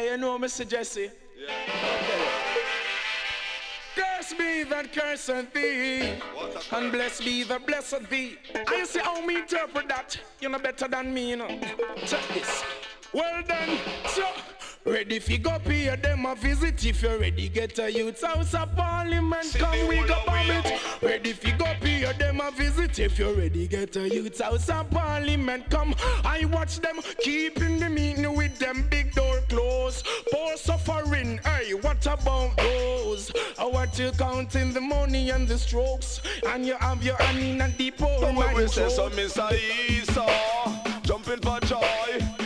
you know, Mr. Jesse? Yeah. Curse be that curseth thee, and blessed be the blessed thee. I see how me interpret that. You're not better than me, you know. Check this. Well then, so ready if you go pay them a visit. If you're ready, get a youth house of parliament. Come we go bomb it. Ready if you go pay them a visit. If you're ready, get a youth house of parliament. Come, I watch them keeping the meeting with them big door closed. Poor suffering, hey, what about those? What you counting the money and the strokes, and you have your hand in a deep hole. When we say so, Mr. Esau, jumping for joy.